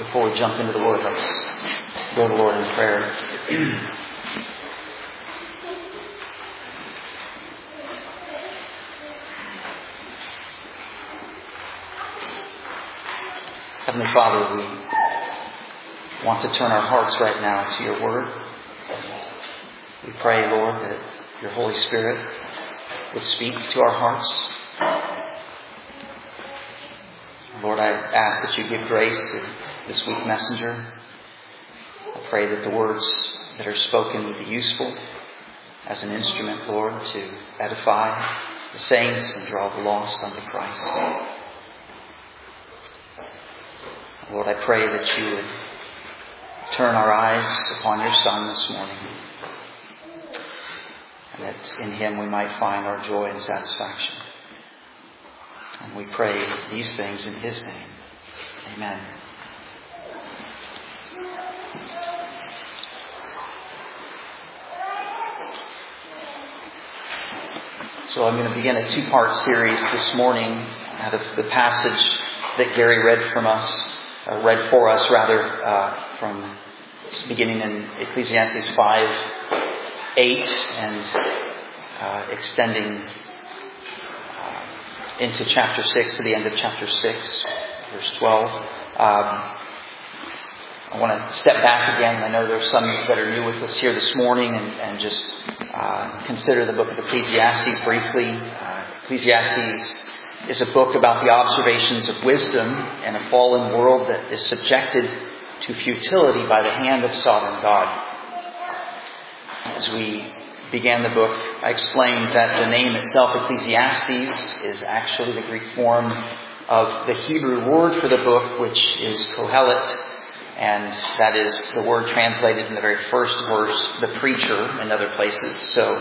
Before we jump into the Word, let's go to the Lord in prayer. Heavenly Father, we want to turn our hearts right now to your Word. We pray, Lord, that your Holy Spirit would speak to our hearts. Lord, I ask that you give grace to this weak messenger. I pray that the words that are spoken would be useful as an instrument, Lord, to edify the saints and draw the lost unto Christ. Lord, I pray that you would turn our eyes upon your Son this morning, and that in him we might find our joy and satisfaction. And we pray these things in his name. Amen. So I'm going to begin a two-part series this morning out of the passage that Gary read for us, from beginning in Ecclesiastes 5:8 and extending into chapter 6 to the end of chapter 6, verse 12. I want to step back again. I know there's some that are new with us here this morning and just consider the book of Ecclesiastes briefly. Ecclesiastes is a book about the observations of wisdom in a fallen world that is subjected to futility by the hand of sovereign God. As we began the book, I explained that the name itself, Ecclesiastes, is actually the Greek form of the Hebrew word for the book, which is Kohelet, and that is the word translated in the very first verse, the preacher, in other places. So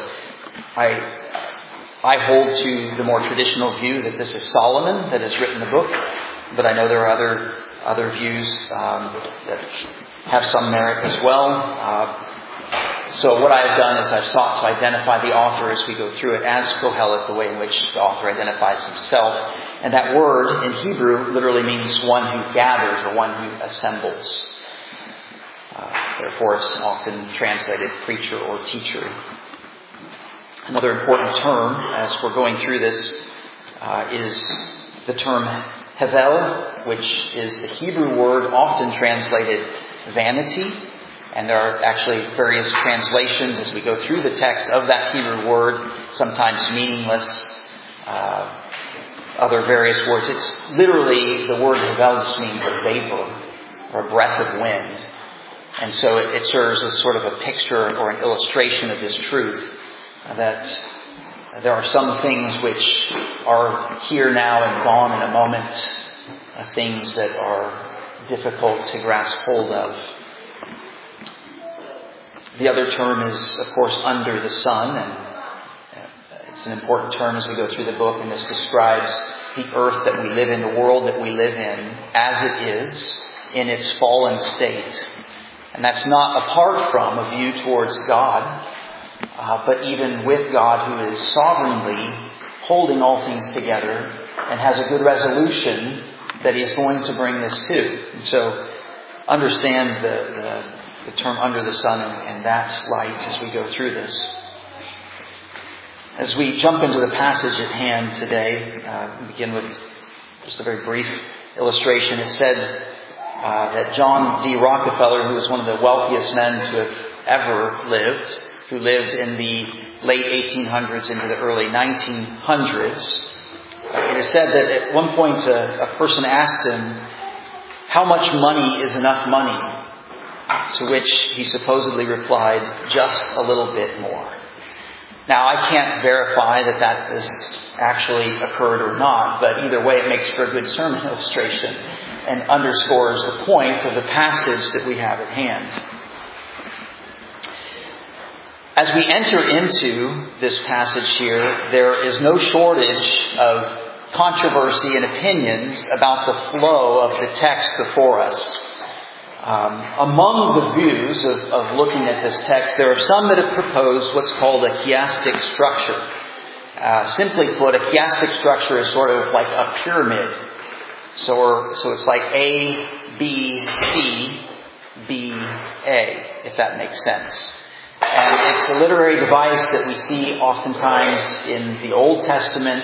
I hold to the more traditional view that this is Solomon that has written the book, but I know there are other views that have some merit as well. So what I have done is I've sought to identify the author as we go through it as Kohelet, the way in which the author identifies himself. And that word in Hebrew literally means one who gathers or one who assembles. Therefore it's often translated preacher or teacher. Another important term as we're going through this is the term Hevel, which is the Hebrew word often translated vanity. And there are actually various translations as we go through the text of that Hebrew word, sometimes meaningless, other various words. It's literally, the word Hevel just means a vapor or a breath of wind. And so it serves as sort of a picture or an illustration of this truth that there are some things which are here now and gone in a moment, things that are difficult to grasp hold of. The other term is, of course, under the sun, and it's an important term as we go through the book, and this describes the earth that we live in, the world that we live in, as it is, in its fallen state. And that's not apart from a view towards God, but even with God, who is sovereignly holding all things together and has a good resolution that He is going to bring this to. And so understand the term under the sun and that light as we go through this. As we jump into the passage at hand today, we begin with just a very brief illustration. It said that John D. Rockefeller, who was one of the wealthiest men to have ever lived, who lived in the late 1800s into the early 1900s, it is said that at one point a person asked him, "How much money is enough money?" To which he supposedly replied, "Just a little bit more." Now, I can't verify that has actually occurred or not, but either way it makes for a good sermon illustration and underscores the point of the passage that we have at hand. As we enter into this passage here, there is no shortage of controversy and opinions about the flow of the text before us. Among the views of looking at this text, there are some that have proposed what's called a chiastic structure. Simply put, a chiastic structure is sort of like a pyramid. So it's like A, B, C, B, A, if that makes sense. And it's a literary device that we see oftentimes in the Old Testament.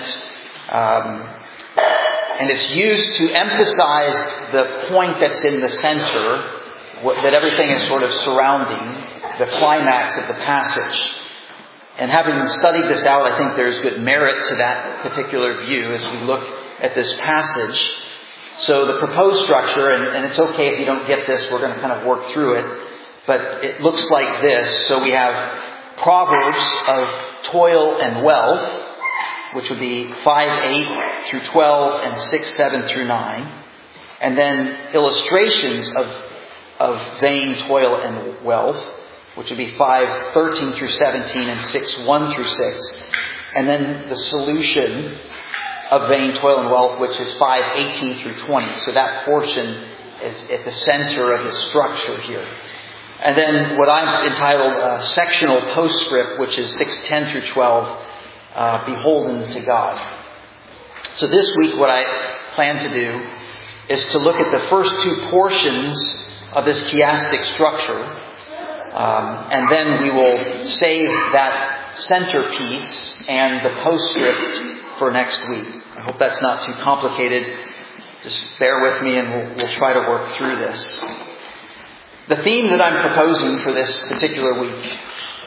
And it's used to emphasize the point that's in the center, that everything is sort of surrounding the climax of the passage. And having studied this out, I think there's good merit to that particular view as we look at this passage. So the proposed structure, and it's okay if you don't get this, we're going to kind of work through it, but it looks like this. So we have Proverbs of toil and wealth, which would be 5:8 through 12 and 6:7 through 9. And then illustrations of vain toil and wealth, which would be 5:13 through 17 and 6:1 through 6. And then the solution of vain toil and wealth, which is 5:18 through 20. So that portion is at the center of the structure here. And then what I've entitled sectional postscript, which is 6:10 through 12, beholden to God. So this week what I plan to do is to look at the first two portions of this chiastic structure. And then we will save that centerpiece and the postscript for next week. I hope that's not too complicated. Just bear with me and we'll try to work through this. The theme that I'm proposing for this particular week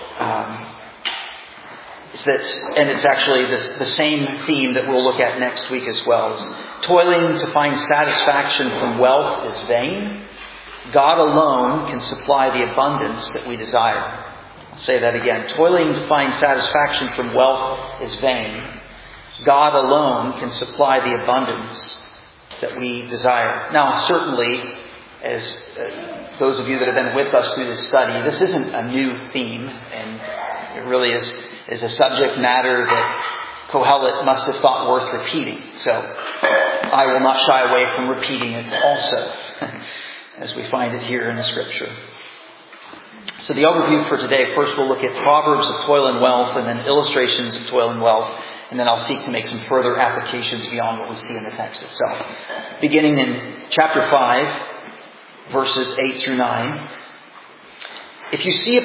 is that, and it's actually the same theme that we'll look at next week as well, is toiling to find satisfaction from wealth is vain. God alone can supply the abundance that we desire. I'll say that again. Toiling to find satisfaction from wealth is vain. God alone can supply the abundance that we desire. Now, certainly, as those of you that have been with us through this study, this isn't a new theme, and it really is a subject matter that Kohelet must have thought worth repeating. So I will not shy away from repeating it also, as we find it here in the Scripture. So the overview for today, first we'll look at Proverbs of toil and wealth, and then illustrations of toil and wealth, and then I'll seek to make some further applications beyond what we see in the text itself. Beginning in chapter 5, verses 8 through 9. If you see in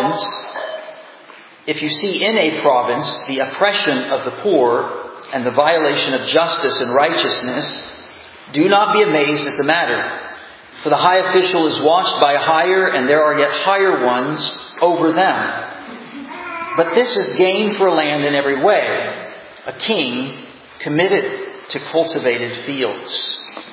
a province the oppression of the poor and the violation of justice and righteousness, do not be amazed at the matter. For the high official is watched by a higher, and there are yet higher ones over them. But this is gain for land in every way, a king committed to cultivated fields.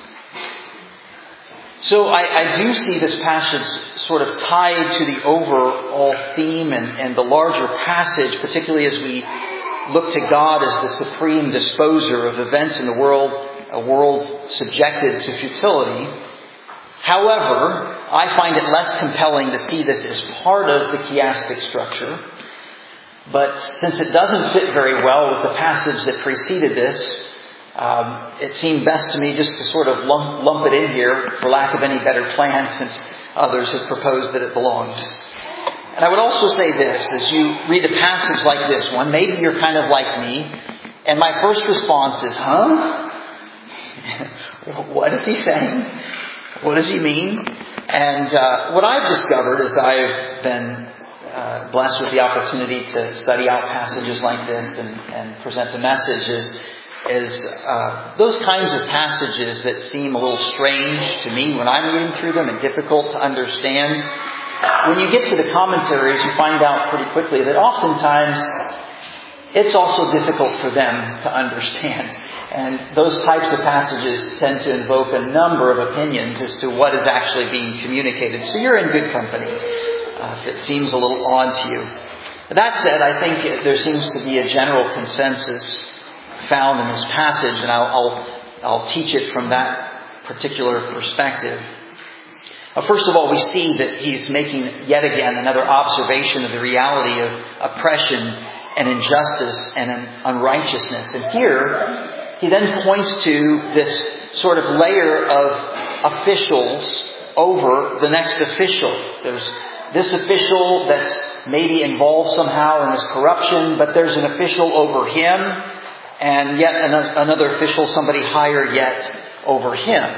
So I do see this passage sort of tied to the overall theme and the larger passage, particularly as we look to God as the supreme disposer of events in the world, a world subjected to futility. However, I find it less compelling to see this as part of the chiastic structure. But since it doesn't fit very well with the passage that preceded this, it seemed best to me just to sort of lump it in here for lack of any better plan, since others have proposed that it belongs. And I would also say this, as you read a passage like this one, maybe you're kind of like me, and my first response is, huh? What is he saying? What does he mean? And what I've discovered as I've been blessed with the opportunity to study out passages like this and present a message is those kinds of passages that seem a little strange to me when I'm reading through them and difficult to understand. When you get to the commentaries, you find out pretty quickly that oftentimes it's also difficult for them to understand. And those types of passages tend to invoke a number of opinions as to what is actually being communicated. So you're in good company if it seems a little odd to you. That said, I think there seems to be a general consensus found in this passage, and I'll teach it from that particular perspective. First of all, we see that he's making yet again another observation of the reality of oppression and injustice and unrighteousness. And here, he then points to this sort of layer of officials over the next official. There's this official that's maybe involved somehow in this corruption, but there's an official over him, and yet another official, somebody higher yet, over him.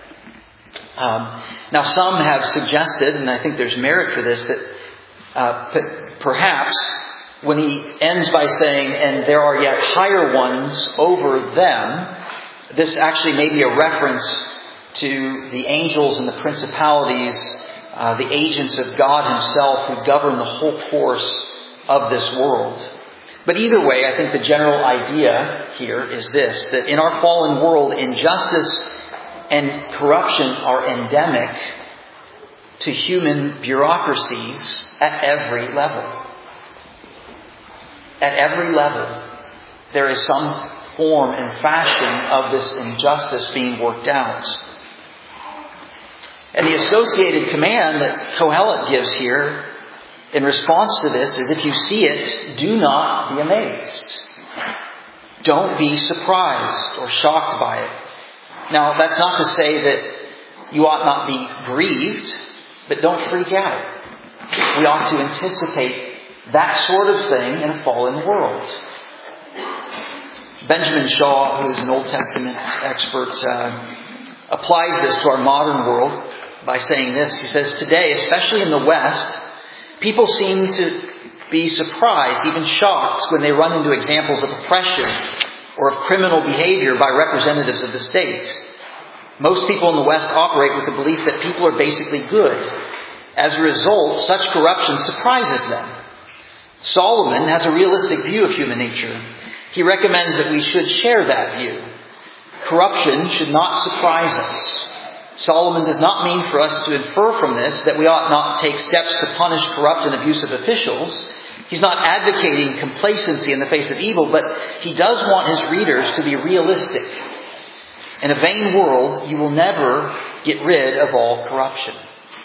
Now some have suggested, and I think there's merit for this, that perhaps when he ends by saying, and there are yet higher ones over them, this actually may be a reference to the angels and the principalities, the agents of God himself who govern the whole course of this world. But either way, I think the general idea here is this, that in our fallen world, injustice and corruption are endemic to human bureaucracies at every level. At every level, there is some form and fashion of this injustice being worked out. And the associated command that Kohelet gives here in response to this is, if you see it, do not be amazed. Don't be surprised or shocked by it. Now, that's not to say that you ought not be grieved, but don't freak out. We ought to anticipate that sort of thing in a fallen world. Benjamin Shaw, who is an Old Testament expert, applies this to our modern world by saying this. He says, today, especially in the West, people seem to be surprised, even shocked, when they run into examples of oppression or of criminal behavior by representatives of the state. Most people in the West operate with the belief that people are basically good. As a result, such corruption surprises them. Solomon has a realistic view of human nature. He recommends that we should share that view. Corruption should not surprise us. Solomon does not mean for us to infer from this that we ought not take steps to punish corrupt and abusive officials. He's not advocating complacency in the face of evil, but he does want his readers to be realistic. In a vain world, you will never get rid of all corruption.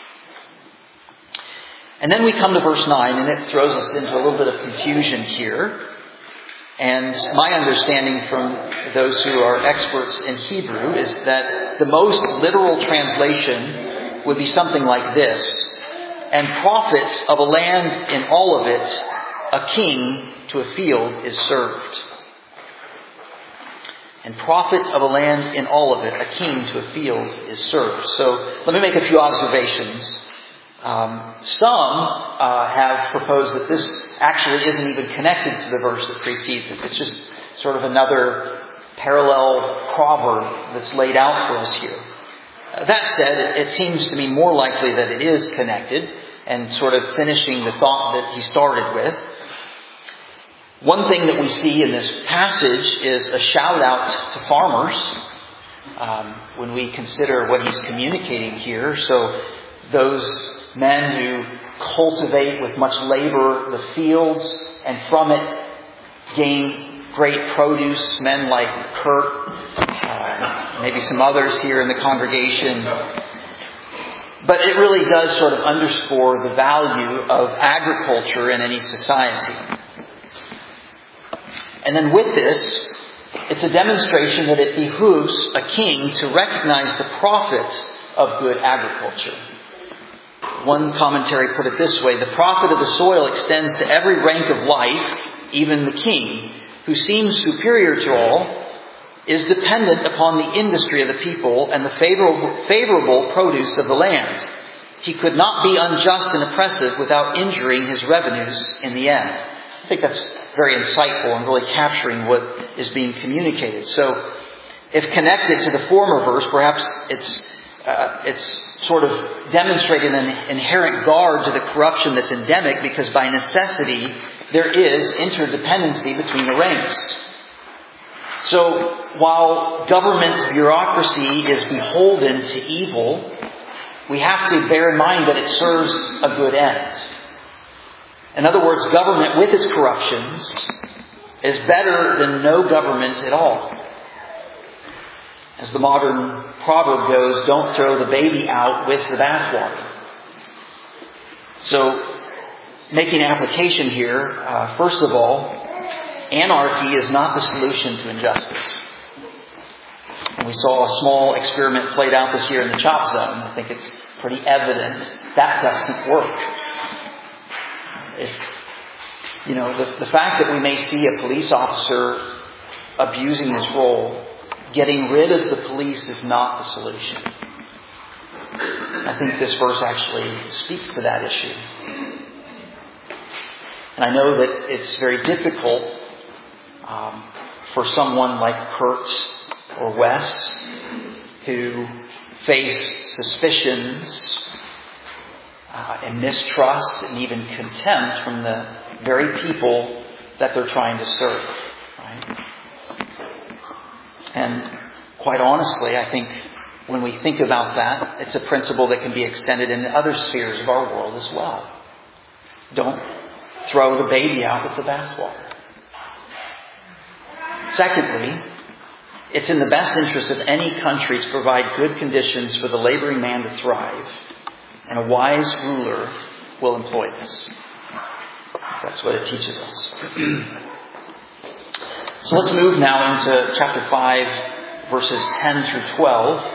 And then we come to verse 9, and it throws us into a little bit of confusion here. And my understanding from those who are experts in Hebrew is that the most literal translation would be something like this. And profit of a land in all of it, a king to a field is served. And profit of a land in all of it, a king to a field is served. So let me make a few observations. Some have proposed that this actually isn't even connected to the verse that precedes it. It's just sort of another parallel proverb that's laid out for us here. That said, it seems to me more likely that it is connected and sort of finishing the thought that he started with. One thing that we see in this passage is a shout out to farmers when we consider what he's communicating here. So those men who cultivate with much labor the fields and from it gain great produce, men like Kurt, maybe some others here in the congregation. But it really does sort of underscore the value of agriculture in any society. And then with this, it's a demonstration that it behooves a king to recognize the profit of good agriculture. One commentary put it this way: the profit of the soil extends to every rank of life, even the king, who seems superior to all, is dependent upon the industry of the people and the favorable produce of the land. He could not be unjust and oppressive without injuring his revenues in the end. I think that's very insightful and really capturing what is being communicated. So, if connected to the former verse, perhaps it's sort of demonstrating an inherent guard to the corruption that's endemic, because by necessity there is interdependency between the ranks. So while government bureaucracy is beholden to evil, we have to bear in mind that it serves a good end. In other words, government with its corruptions is better than no government at all. As the modern proverb goes, don't throw the baby out with the bathwater. So, making application here, first of all, anarchy is not the solution to injustice. And we saw a small experiment played out this year in the CHOP zone. I think it's pretty evident that doesn't work. The fact that we may see a police officer abusing his role getting rid of the police is not the solution. I think this verse actually speaks to that issue. And I know that it's very difficult for someone like Kurt or Wes who face suspicions and mistrust and even contempt from the very people that they're trying to serve. Right? And quite honestly, I think when we think about that, it's a principle that can be extended into other spheres of our world as well. Don't throw the baby out with the bathwater. Secondly, it's in the best interest of any country to provide good conditions for the laboring man to thrive, and a wise ruler will employ this. That's what it teaches us. So let's move now into chapter 5, verses 10 through 12.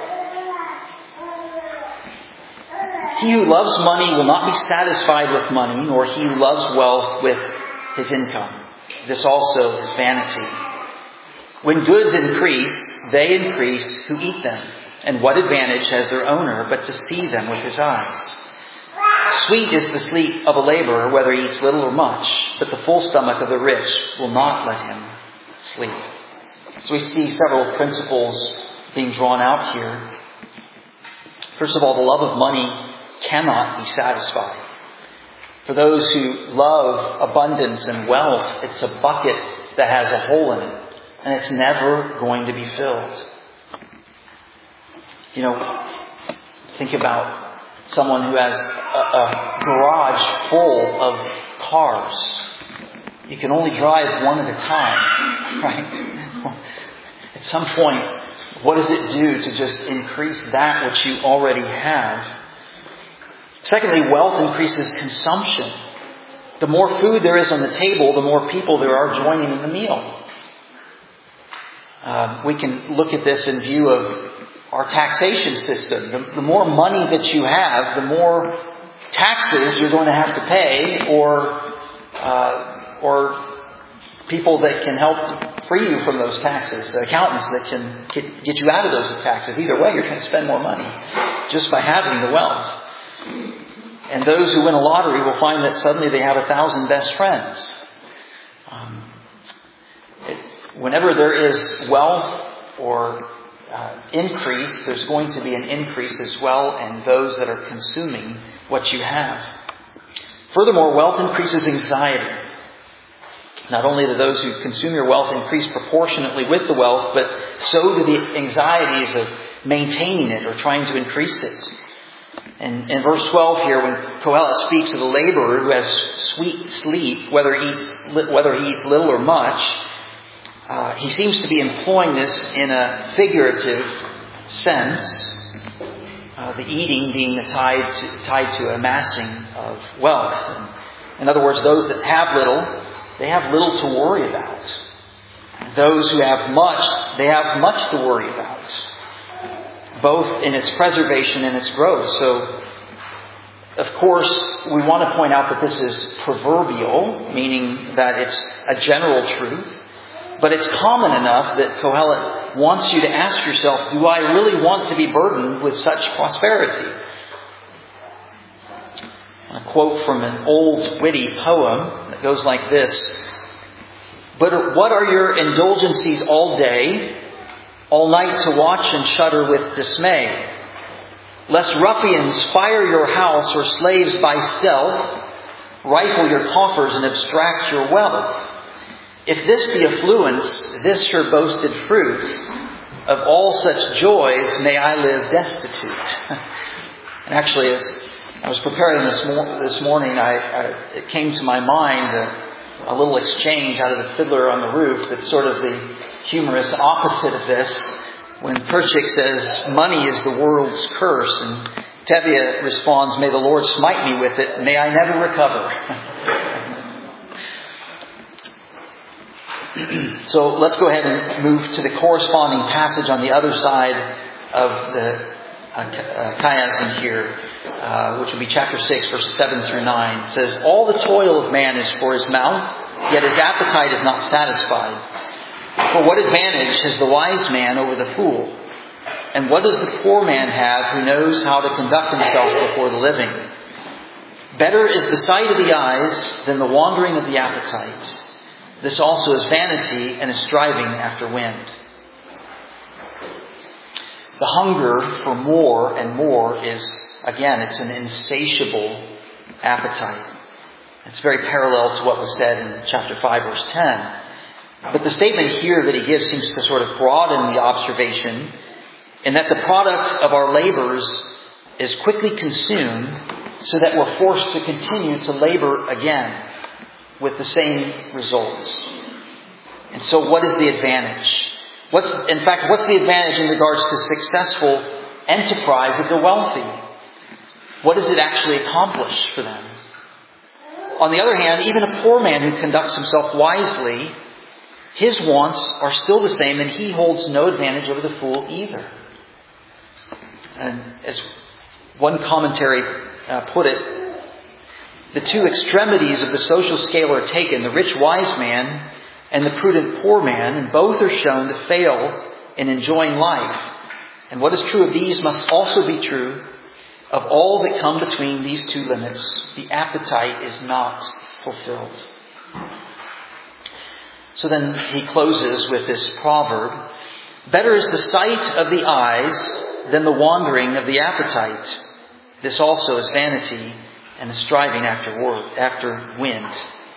He who loves money will not be satisfied with money, nor he who loves wealth with his income. This also is vanity. When goods increase, they increase who eat them. And what advantage has their owner but to see them with his eyes? Sweet is the sleep of a laborer, whether he eats little or much, but the full stomach of the rich will not let him sleep. So we see several principles being drawn out here. First of all, the love of money cannot be satisfied. For those who love abundance and wealth, it's a bucket that has a hole in it, and it's never going to be filled. Think about someone who has a garage full of cars. You can only drive one at a time, right? At some point, what does it do to just increase that which you already have? Secondly, wealth increases consumption. The more food there is on the table, the more people there are joining in the meal. We can look at this in view of our taxation system. The more money that you have, the more taxes you're going to have to pay, or people that can help free you from those taxes, accountants that can get you out of those taxes. Either way, you're going to spend more money just by having the wealth. And those who win a lottery will find that suddenly they have 1,000 best friends. Whenever there is wealth or increase, there's going to be an increase as well in those that are consuming what you have. Furthermore, wealth increases anxiety. Not only do those who consume your wealth increase proportionately with the wealth, but so do the anxieties of maintaining it or trying to increase it. And in verse 12 here, when Kohelet speaks of the laborer who has sweet sleep, whether he eats little or much, he seems to be employing this in a figurative sense, the eating being tied to amassing of wealth. In other words, those that have little, they have little to worry about. Those who have much, they have much to worry about, both in its preservation and its growth. So, of course, we want to point out that this is proverbial, meaning that it's a general truth. But it's common enough that Kohelet wants you to ask yourself, do I really want to be burdened with such prosperity? A quote from an old witty poem that goes like this: "But what are your indulgencies all day, all night to watch and shudder with dismay? Lest ruffians fire your house or slaves by stealth rifle your coffers and abstract your wealth. If this be affluence, this your boasted fruit. Of all such joys may I live destitute." And actually, as I was preparing this morning, it came to my mind a little exchange out of the Fiddler on the Roof that's sort of the humorous opposite of this. When Perchik says, "Money is the world's curse," and Tevye responds, "May the Lord smite me with it, may I never recover." So let's go ahead and move to the corresponding passage on the other side of the chiasm here, which will be chapter 6, verses 7 through 9. It says, "All the toil of man is for his mouth, yet his appetite is not satisfied. For what advantage has the wise man over the fool? And what does the poor man have who knows how to conduct himself before the living? Better is the sight of the eyes than the wandering of the appetite. This also is vanity and is striving after wind. The hunger for more and more is, again, it's an insatiable appetite. It's very parallel to what was said in chapter 5, verse 10. But the statement here that he gives seems to sort of broaden the observation in that the product of our labors is quickly consumed so that we're forced to continue to labor again with the same results. And so what is the advantage? What's the advantage in regards to successful enterprise of the wealthy? What does it actually accomplish for them? On the other hand, even a poor man who conducts himself wisely, his wants are still the same, and he holds no advantage over the fool either. And as one commentary put it, the two extremities of the social scale are taken, the rich wise man and the prudent poor man, and both are shown to fail in enjoying life. And what is true of these must also be true of all that come between these two limits. The appetite is not fulfilled. So then he closes with this proverb. Better is the sight of the eyes than the wandering of the appetite. This also is vanity and is striving after wind.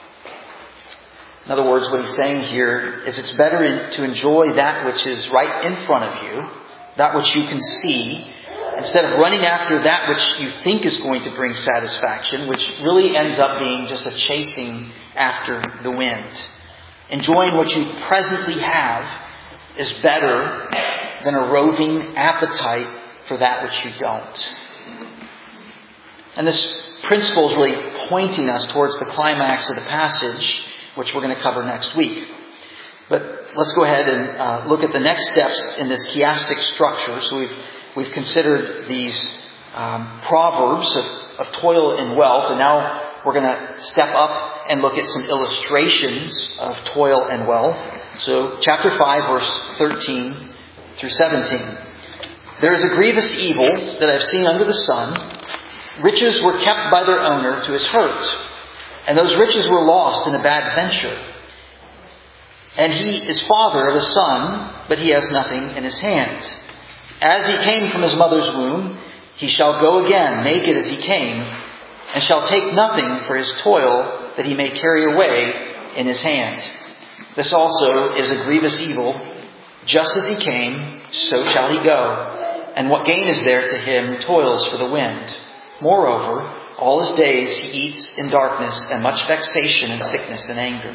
In other words, what he's saying here is it's better to enjoy that which is right in front of you, that which you can see, instead of running after that which you think is going to bring satisfaction, which really ends up being just a chasing after the wind. Enjoying what you presently have is better than a roving appetite for that which you don't. And this principle is really pointing us towards the climax of the passage, which we're going to cover next week. But let's go ahead and look at the next steps in this chiastic structure. So we've considered these proverbs of toil and wealth, and now we're going to step up and look at some illustrations of toil and wealth. So chapter 5, verse 13 through 17. There is a grievous evil that I've seen under the sun. Riches were kept by their owner to his hurt, and those riches were lost in a bad venture. And he is father of a son, but he has nothing in his hand. As he came from his mother's womb, he shall go again, naked as he came, and shall take nothing for his toil that he may carry away in his hand. This also is a grievous evil. Just as he came, so shall he go. And what gain is there to him who toils for the wind? Moreover, all his days he eats in darkness, and much vexation and sickness and anger.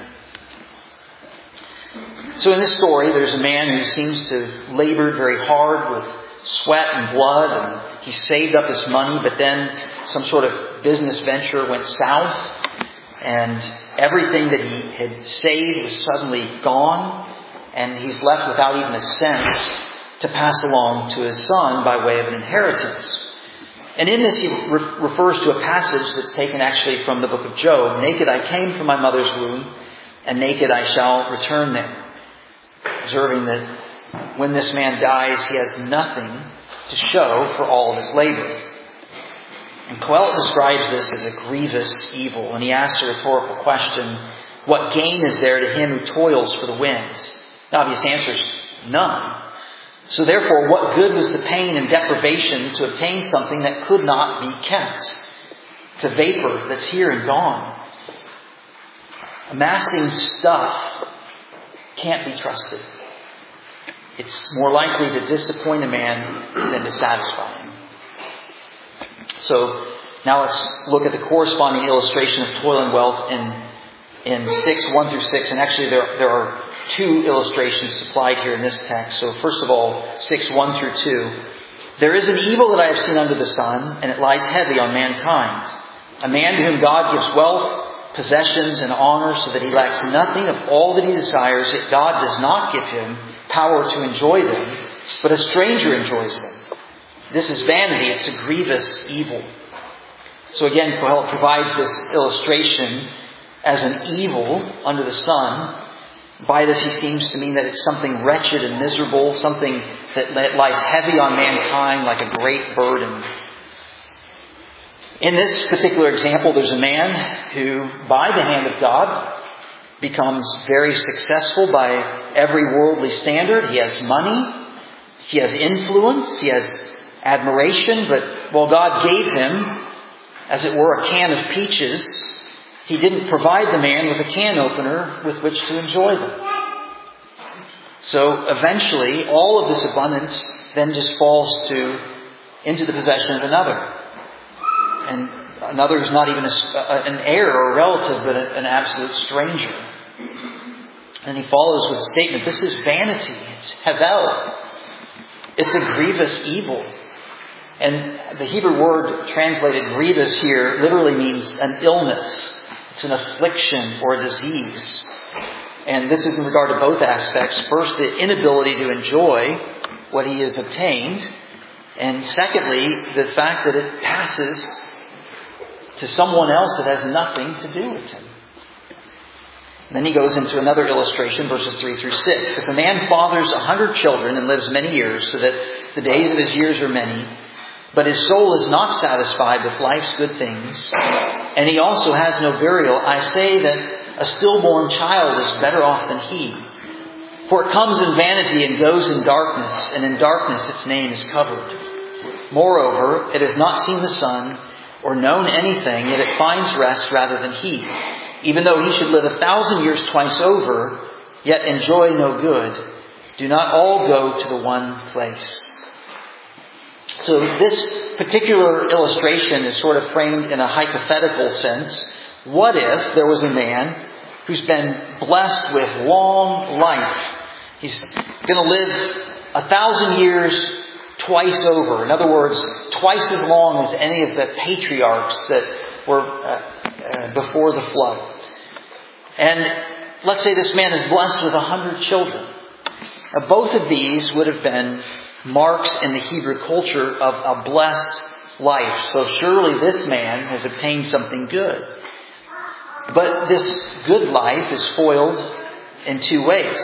So in this story, there's a man who seems to have labored very hard with sweat and blood, and he saved up his money, but then some sort of business venture went south, and everything that he had saved was suddenly gone, and he's left without even a cent to pass along to his son by way of an inheritance. And in this he refers to a passage that's taken actually from the book of Job. Naked I came from my mother's womb, and naked I shall return there. Observing that when this man dies, he has nothing to show for all of his labor. And Kohelet describes this as a grievous evil, and he asks a rhetorical question, what gain is there to him who toils for the wind? The obvious answer is none. So therefore, what good was the pain and deprivation to obtain something that could not be kept? It's a vapor that's here and gone. Amassing stuff can't be trusted. It's more likely to disappoint a man than to satisfy him. So now let's look at the corresponding illustration of toil and wealth in 6, 1 through 6. And actually there are two illustrations supplied here in this text. So first of all, 6, 1 through 2. There is an evil that I have seen under the sun, and it lies heavy on mankind. A man to whom God gives wealth, possessions, and honor, so that he lacks nothing of all that he desires, yet God does not give him power to enjoy them, but a stranger enjoys them. This is vanity. It's a grievous evil. So again, Kohelet provides this illustration as an evil under the sun, By this he seems to mean that it's something wretched and miserable, something that lies heavy on mankind like a great burden. In this particular example, there's a man who, by the hand of God, becomes very successful by every worldly standard. He has money, he has influence, he has admiration, but while God gave him, as it were, a can of peaches, He didn't provide the man with a can opener with which to enjoy them. So eventually, all of this abundance then just falls into the possession of another. And another who's not even an heir or a relative, but an absolute stranger. And he follows with a statement, this is vanity. It's hevel. It's a grievous evil. And the Hebrew word translated grievous here literally means an illness. It's an affliction or a disease. And this is in regard to both aspects. First, the inability to enjoy what he has obtained. And secondly, the fact that it passes to someone else that has nothing to do with him. And then he goes into another illustration, verses 3 through 6. If a man fathers 100 children and lives many years, so that the days of his years are many, but his soul is not satisfied with life's good things, and he also has no burial, I say that a stillborn child is better off than he. For it comes in vanity and goes in darkness, and in darkness its name is covered. Moreover, it has not seen the sun or known anything, yet it finds rest rather than he. Even though he should live 1,000 years twice over, yet enjoy no good, do not all go to the one place. So this particular illustration is sort of framed in a hypothetical sense. What if there was a man who's been blessed with long life? He's going to live 1,000 years twice over. In other words, twice as long as any of the patriarchs that were before the flood. And let's say this man is blessed with 100 children. Now, both of these would have been marks in the Hebrew culture of a blessed life. So surely this man has obtained something good. But this good life is foiled in two ways.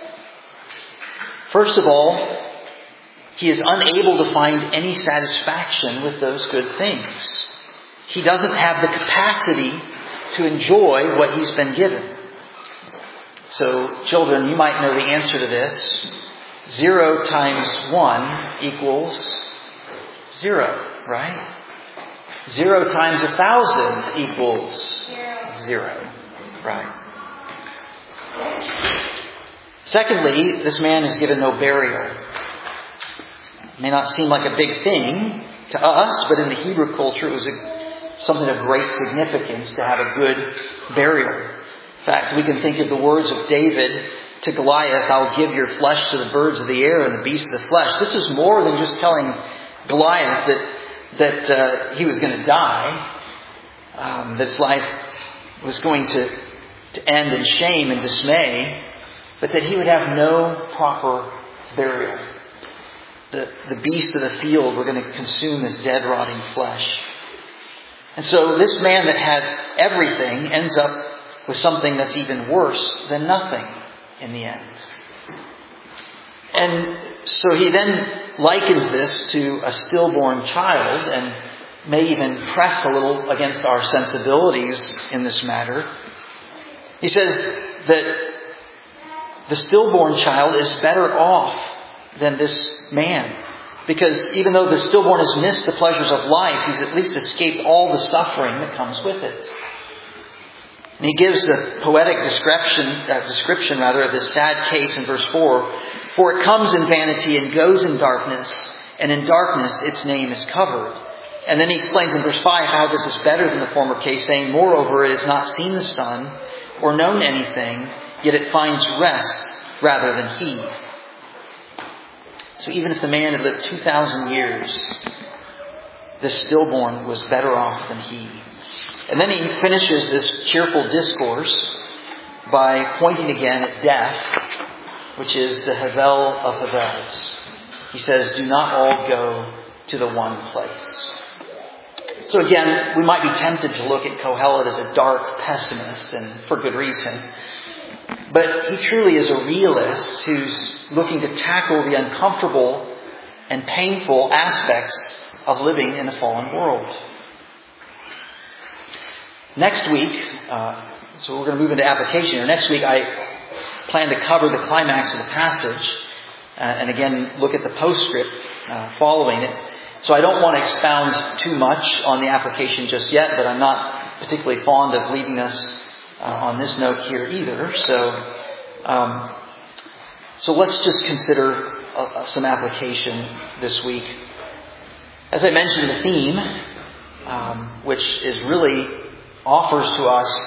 First of all, he is unable to find any satisfaction with those good things. He doesn't have the capacity to enjoy what he's been given. So, children, you might know the answer to this. 0 times 1 equals 0, right? 0 times 1,000 equals 0, right? Secondly, this man is given no burial. It may not seem like a big thing to us, but in the Hebrew culture it was something of great significance to have a good burial. In fact, we can think of the words of David to Goliath, I'll give your flesh to the birds of the air and the beasts of the flesh. This is more than just telling Goliath that he was going to die, that his life was going to end in shame and dismay, but that he would have no proper burial. The beasts of the field were going to consume his dead, rotting flesh. And so this man that had everything ends up with something that's even worse than nothing in the end. And so he then likens this to a stillborn child, and may even press a little against our sensibilities in this matter. He says that the stillborn child is better off than this man. Because even though the stillborn has missed the pleasures of life, he's at least escaped all the suffering that comes with it. And he gives a poetic description of this sad case in verse 4. For it comes in vanity and goes in darkness, and in darkness its name is covered. And then he explains in verse 5 how this is better than the former case, saying, Moreover, it has not seen the sun or known anything, yet it finds rest rather than he. So even if the man had lived 2,000 years, this stillborn was better off than he. And then he finishes this cheerful discourse by pointing again at death, which is the Havel of Havels. He says, do not all go to the one place. So again, we might be tempted to look at Kohelet as a dark pessimist, and for good reason. But he truly is a realist who's looking to tackle the uncomfortable and painful aspects of living in a fallen world. Next week, so we're going to move into application here. Next week I plan to cover the climax of the passage and again look at the postscript following it. So I don't want to expound too much on the application just yet, but I'm not particularly fond of leaving us on this note here either. So let's just consider some application this week. As I mentioned, the theme, which is really offers to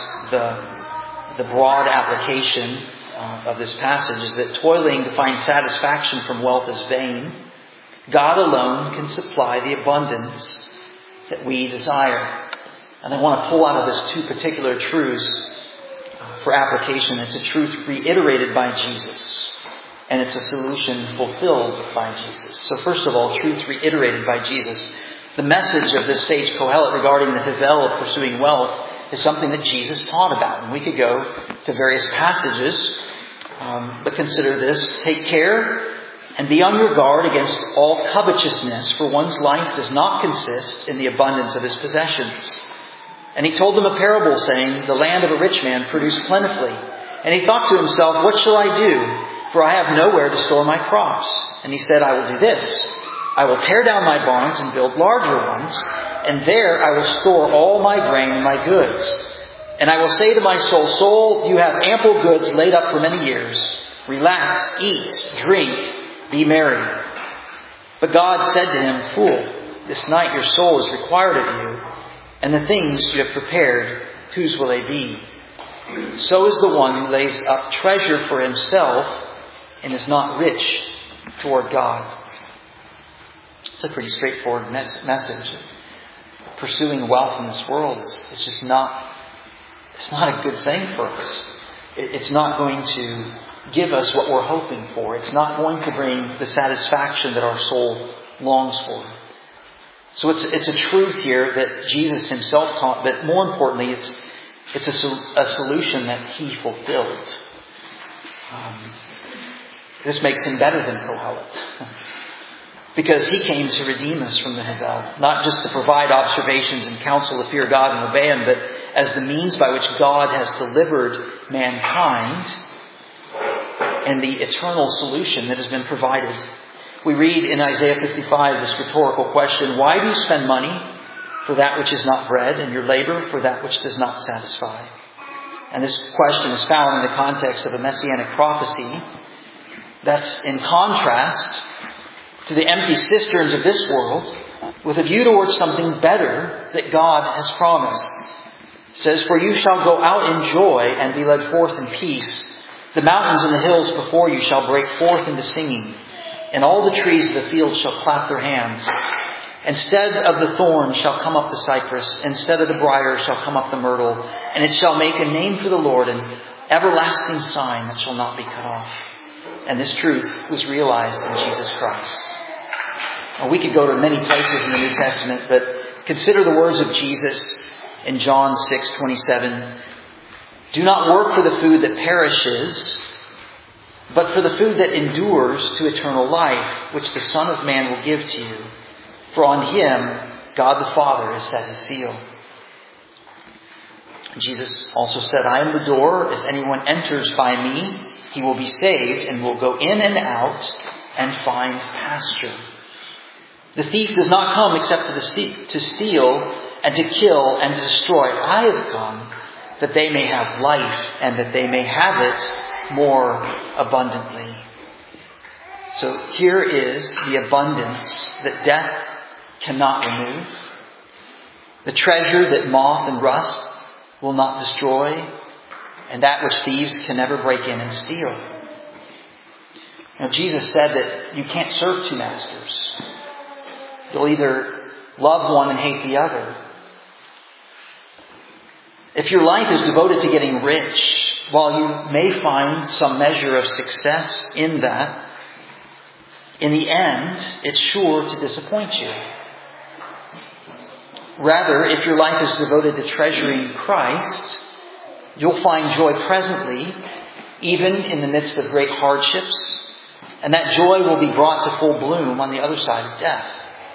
us the broad application of this passage, is that toiling to find satisfaction from wealth is vain. God alone can supply the abundance that we desire. And I want to pull out of this two particular truths for application. It's a truth reiterated by Jesus, and it's a solution fulfilled by Jesus. So first of all, truth reiterated by Jesus. The message of this sage Kohelet regarding the Hivel of pursuing wealth is something that Jesus taught about. And we could go to various passages, but consider this. Take care and be on your guard against all covetousness, for one's life does not consist in the abundance of his possessions. And he told them a parable, saying, the land of a rich man produced plentifully. And he thought to himself, what shall I do? For I have nowhere to store my crops. And he said, I will do this. I will tear down my barns and build larger ones, and there I will store all my grain and my goods. And I will say to my soul, soul, you have ample goods laid up for many years. Relax, eat, drink, be merry. But God said to him, fool, this night your soul is required of you, and the things you have prepared, whose will they be? So is the one who lays up treasure for himself and is not rich toward God. It's a pretty straightforward message. Pursuing wealth in this world is just not a good thing for us. It's not going to give us what we're hoping for. It's not going to bring the satisfaction that our soul longs for. So it's a truth here that Jesus himself taught, but more importantly, it's a solution that he fulfilled. This makes him better than Kohelet. Because he came to redeem us from the Hivel. Not just to provide observations and counsel to fear God and obey him, but as the means by which God has delivered mankind and the eternal solution that has been provided. We read in Isaiah 55 this rhetorical question, why do you spend money for that which is not bread, and your labor for that which does not satisfy? And this question is found in the context of a messianic prophecy that's in contrast to the empty cisterns of this world, with a view towards something better that God has promised. It says, for you shall go out in joy and be led forth in peace. The mountains and the hills before you shall break forth into singing, and all the trees of the field shall clap their hands. Instead of the thorn shall come up the cypress, instead of the briar shall come up the myrtle, and it shall make a name for the Lord, an everlasting sign that shall not be cut off. And this truth was realized in Jesus Christ. Now, we could go to many places in the New Testament, but consider the words of Jesus in John 6:27. Do not work for the food that perishes, but for the food that endures to eternal life, which the Son of Man will give to you. For on him God the Father has set his seal. Jesus also said, I am the door. If anyone enters by me, he will be saved and will go in and out and find pasture. The thief does not come except to steal and to kill and to destroy. I have come that they may have life and that they may have it more abundantly. So here is the abundance that death cannot remove. The treasure that moth and rust will not destroy, and that which thieves can never break in and steal. Now, Jesus said that you can't serve two masters. You'll either love one and hate the other. If your life is devoted to getting rich, while you may find some measure of success in that, in the end, it's sure to disappoint you. Rather, if your life is devoted to treasuring Christ, you'll find joy presently even in the midst of great hardships. And that joy will be brought to full bloom on the other side of death.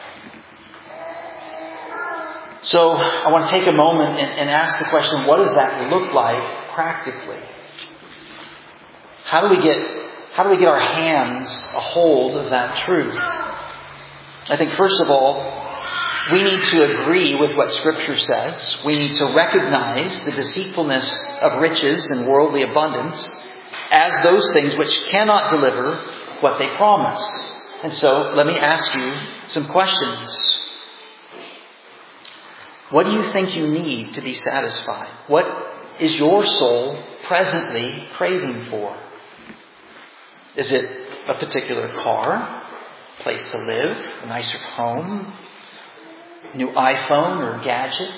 So I want to take a moment and ask the question, what does that look like practically? How do we get our hands a hold of that truth? I think first of all, we need to agree with what Scripture says. We need to recognize the deceitfulness of riches and worldly abundance as those things which cannot deliver what they promise. And so, let me ask you some questions. What do you think you need to be satisfied? What is your soul presently craving for? Is it a particular car, place to live, a nicer home, new iPhone or gadget?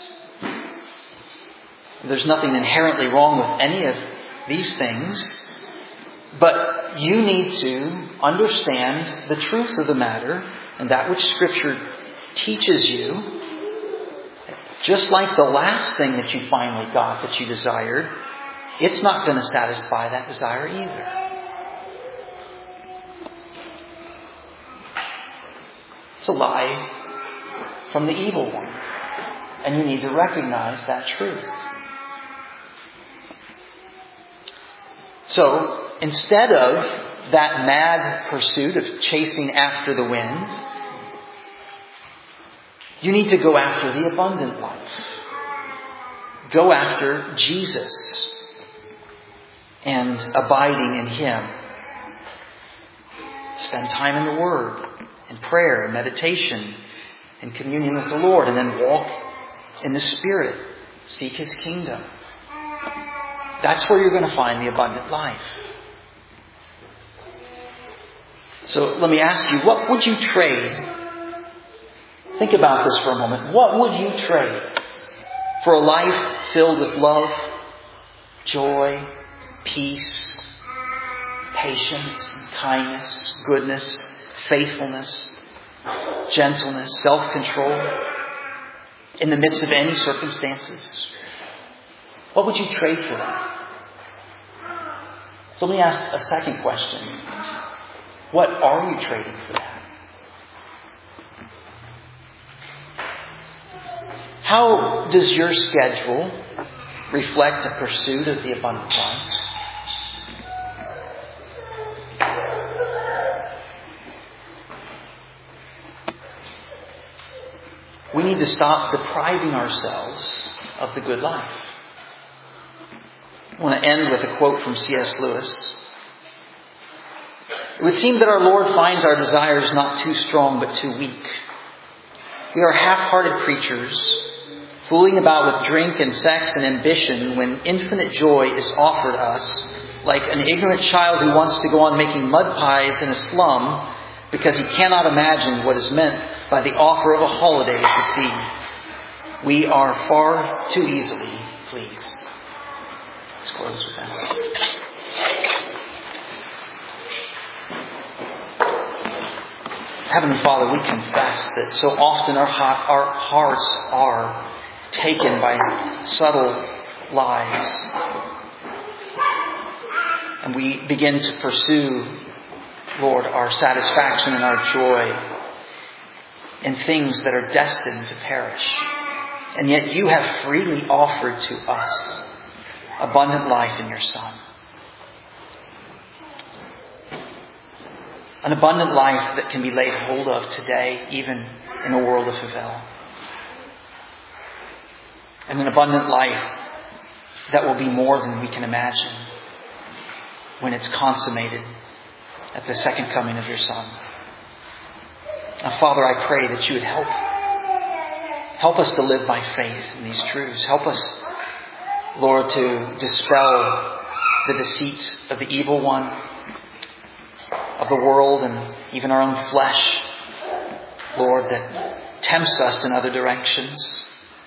There's nothing inherently wrong with any of these things, but you need to understand the truth of the matter and that which Scripture teaches you. Just like the last thing that you finally got that you desired, it's not going to satisfy that desire either. It's a lie from the evil one. And you need to recognize that truth. So, instead of that mad pursuit of chasing after the wind, you need to go after the abundant life. Go after Jesus and abiding in Him. Spend time in the Word, in prayer, and meditation, in communion with the Lord, and then walk in the Spirit. Seek His kingdom. That's where you're going to find the abundant life. So let me ask you, what would you trade? Think about this for a moment. What would you trade for a life filled with love, joy, peace, patience, kindness, goodness, faithfulness, gentleness, self-control in the midst of any circumstances? What would you trade for that? So let me ask a second question. What are you trading for that? How does your schedule reflect a pursuit of the abundant life? We need to stop depriving ourselves of the good life. I want to end with a quote from C.S. Lewis. It would seem that our Lord finds our desires not too strong but too weak. We are half-hearted creatures, fooling about with drink and sex and ambition when infinite joy is offered us, like an ignorant child who wants to go on making mud pies in a slum because he cannot imagine what is meant by the offer of a holiday at the sea. We are far too easily pleased. Let's close with that. Heavenly Father, we confess that so often our hearts are taken by subtle lies. And we begin to pursue, Lord, our satisfaction and our joy in things that are destined to perish. And yet you have freely offered to us abundant life in your Son. An abundant life that can be laid hold of today, even in a world of favela. And an abundant life that will be more than we can imagine when it's consummated at the second coming of your Son. Now, Father, I pray that you would help us to live by faith in these truths. Help us, Lord, to dispel the deceits of the evil one, of the world, and even our own flesh, Lord, that tempts us in other directions,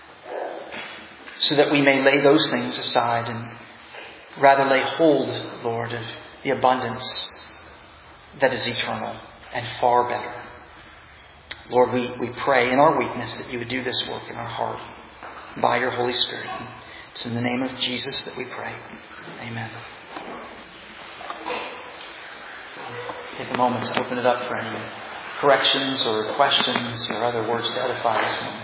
so that we may lay those things aside and rather lay hold, Lord, of the abundance that is eternal and far better. Lord, we pray in our weakness that you would do this work in our heart by your Holy Spirit. It's in the name of Jesus that we pray. Amen. take a moment to open it up for any corrections or questions or other words to edify this morning.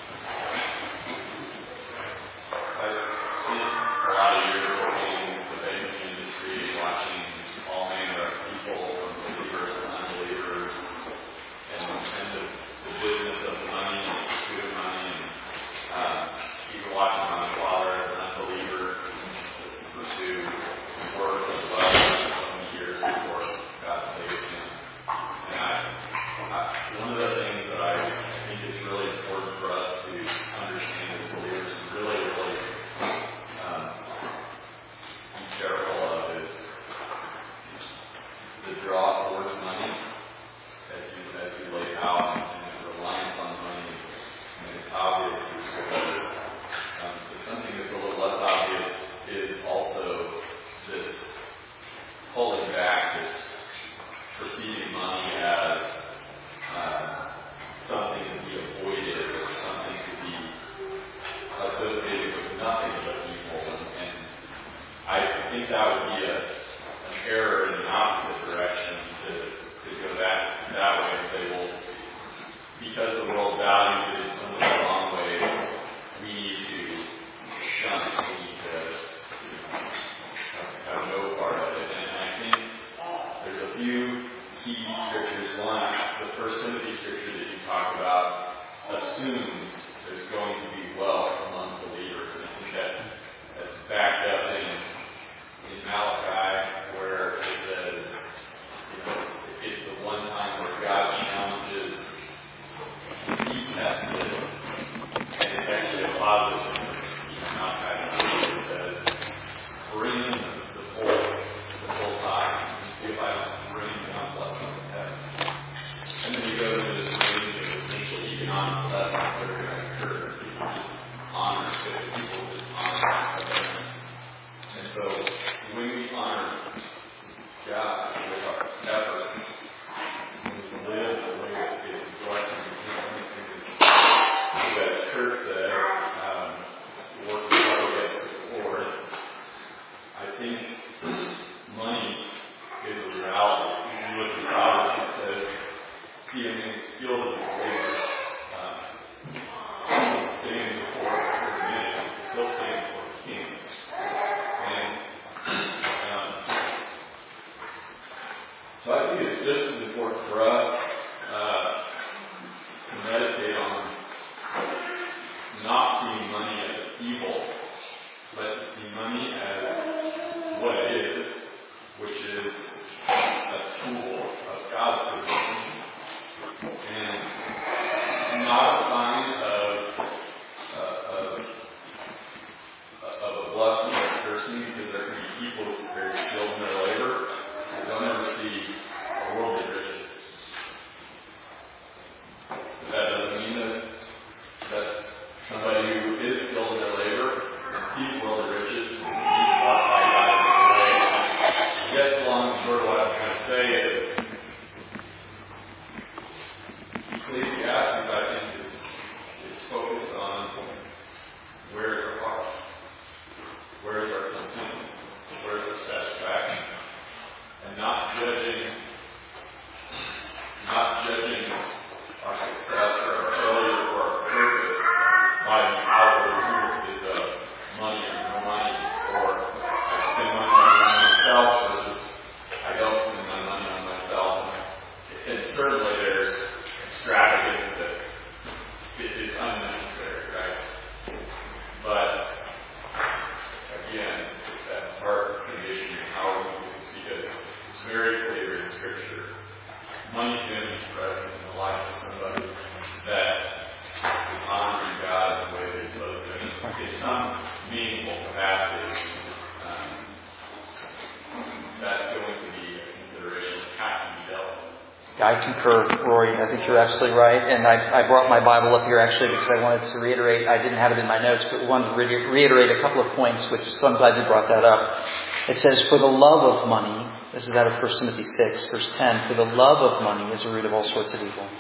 I concur, Rory. I think you're absolutely right. And I brought my Bible up here actually because I wanted to reiterate. I didn't have it in my notes, but wanted to reiterate a couple of points, so I'm glad you brought that up. It says, for the love of money, this is out of 1 Timothy 6, verse 10, for the love of money is the root of all sorts of evil.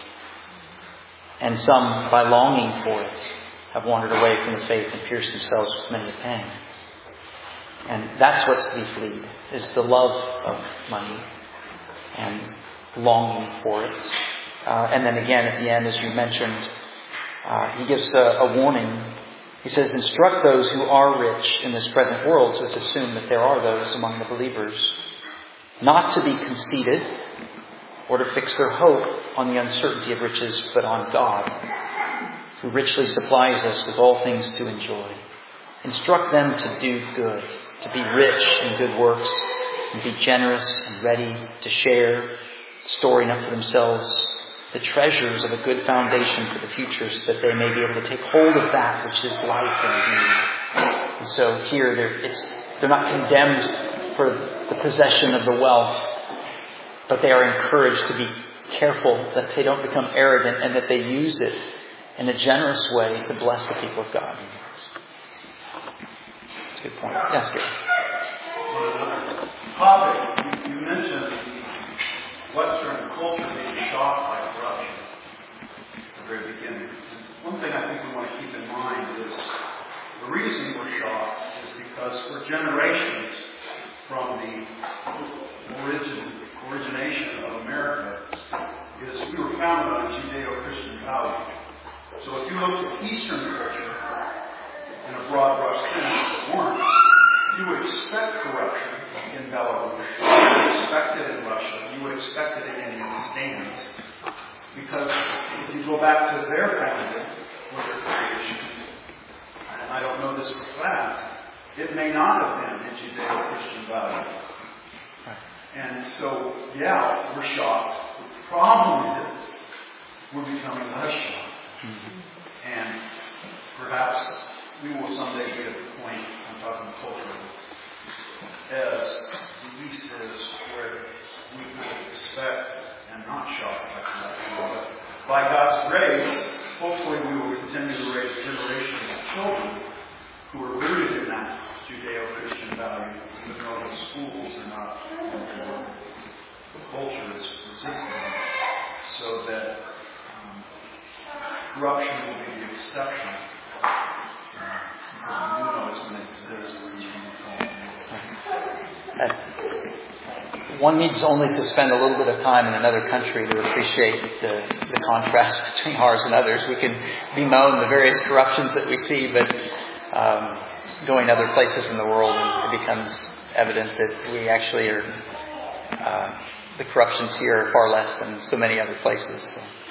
And some, by longing for it, have wandered away from the faith and pierced themselves with many a pang. And that's what's to be fleed, is the love of money. and longing for it. And then again at the end, as you mentioned, he gives a warning. He says, instruct those who are rich in this present world, so it's assumed that there are those among the believers, not to be conceited or to fix their hope on the uncertainty of riches, but on God, who richly supplies us with all things to enjoy. Instruct them to do good, to be rich in good works, and be generous and ready to share, storing up for themselves the treasures of a good foundation for the future, so that they may be able to take hold of that which is life indeed. And so here they're not condemned for the possession of the wealth, but they are encouraged to be careful that they don't become arrogant and that they use it in a generous way to bless the people of God. That's a good point. Yes, Gary. Another topic, you mentioned the Western culture being shocked by corruption at the very beginning. One thing I think we want to keep in mind is the reason we're shocked is because for generations from the origination of America is we were founded on a Judeo-Christian value. So if you looked at Eastern culture in a broad brush sense that weren't, you would expect corruption in Belarus. You would expect it in Russia. You would expect it in any of the stands. Because if you go back to their founding or their creation, and I don't know this for a fact, it may not have been a Judeo-Christian value. And so, yeah, we're shocked. The problem is we're becoming less shocked. And perhaps we will someday get at the point, I'm talking culturally, as the East is, where we could expect and not shocked by corruption. But by God's grace, hopefully we will continue to raise generations of children who are rooted in that Judeo-Christian value, even though the schools are not conformed. The culture is resisting, so that corruption will be the exception. Because we do know it's going to exist when you One needs only to spend a little bit of time in another country to appreciate the contrast between ours and others. We can bemoan the various corruptions that we see, but going other places in the world, it becomes evident that we actually are, the corruptions here are far less than so many other places. So.